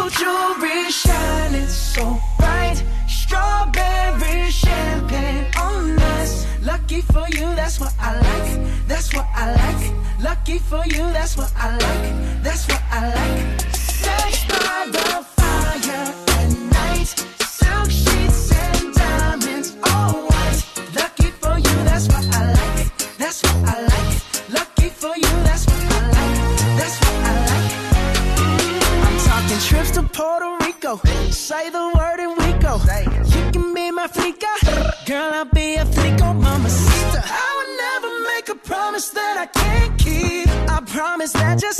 jewelry shining so bright. Strawberry champagne on us. Lucky for you, that's what I like. That's what I like. Lucky for you, that's what I like. That's what I like. Sex by the fire at night. Silk sheets and diamonds, all white. Lucky for you, that's what I like. That's what I like. Lucky for you, that's what I like. That's what I like. I'm talking trips to Puerto Rico. Say the word and we go. You can be my flica. Girl, I'll be a flico, mamacita. I would never make a promise that I can't keep. I promise that just